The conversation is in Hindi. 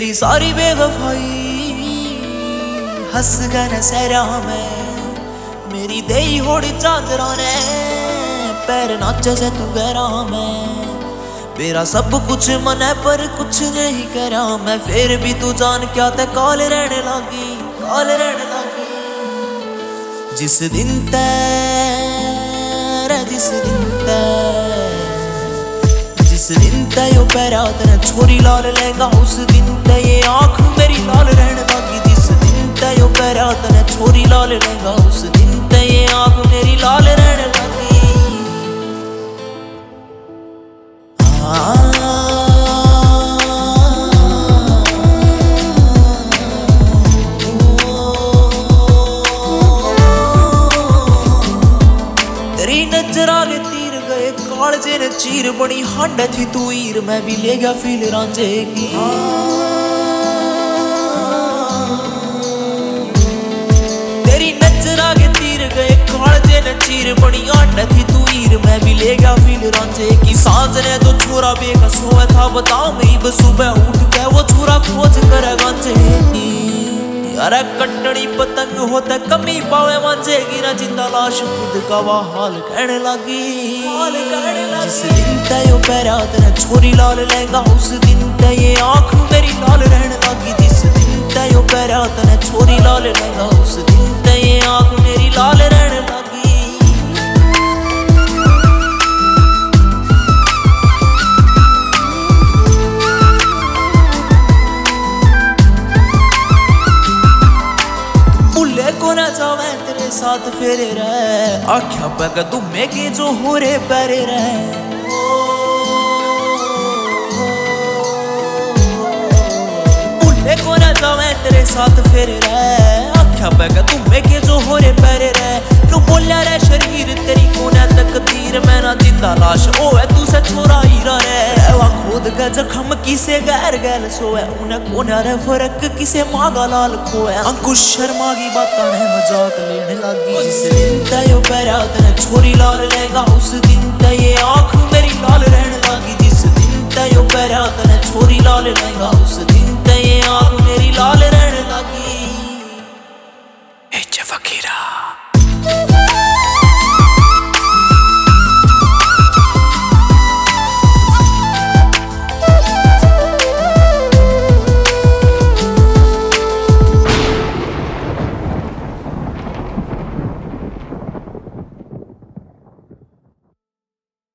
तेरी सारी बेवफाई हंस गए न सहरा में, मेरी देई होड़ी चांदरा ने पैर नाचे से तू गहरा में। मेरा सब कुछ मन है पर कुछ नहीं करा मैं, फिर भी तू जान क्या ते काल रहने लागी, काल रहने लागी। जिस दिन तेरे जिस दिन ते यो पैरा तेरे छोरी लाल लेगा, उस दिन ते ये आँख मेरी लाल रहने लागी। जिस दिन ते यो पैरा तेरे छोरी लाल लेगा, उस दिन ते ये आँख मेरी लाल रहने लागी। तेरी नजर आगे तीर गए कालजे ने चीर बड़ी हांड थी तू हीर, मैं भी ले गया फील रांझे की। तेरी नजर आगे तीर गए कालजे ने चीर बड़ी हांड थी तू हीर, मैं भी ले गया फील रांझे की। सांझ ने जो छोरा बेकस हुआ था बताओ मैं अब सुबह उठ के वो छोरा खोज करे गांजे की। अरे कटनी पतंग होता कमी पावे मांझेगी ना, जिंदा लाश खुद का वह हाल कहने लगी। जिस दिन ते यो पैरा तेरे छोरी लाल लेगा, उस दिन ते ये आँख मेरी लाल रहने लगी। जिस दिन ते यो पैरा तेरे छोरी लाल लेगा, उस दिन ते ये आँख मेरी लाल रहने लगी। को ना जावे तेरे साथ फेरे रहे, आख्या पग दुमे के जो हो रे पैरे रहे। भूले को ना जावे तेरे साथ फेरे रहे, आख्या पग दुमे के जो हो रे पैरे रहे। तू बोलिया रे शरीर तेरी कोने तकदीर में ना, जिंदा लाश ओ है तू से छोरा हीरा रे। खुद का जख्म किसे गैर गैल सोए, उन्हें कोने रे फर्क किसे मांगा लाल खोए। अंकुश शर्मा की बातां ने मजाक लेने लगी। जिस दिन ते यो पैरा तेरे छोरी लाल लेगा, उस दिन ते ये आँख मेरी लाल रहने लगी। जिस दिन ते यो पैरा तेरे छोरी लाल लेगा, उस दिन ते ये आँख मेरी लाल रहने लगी।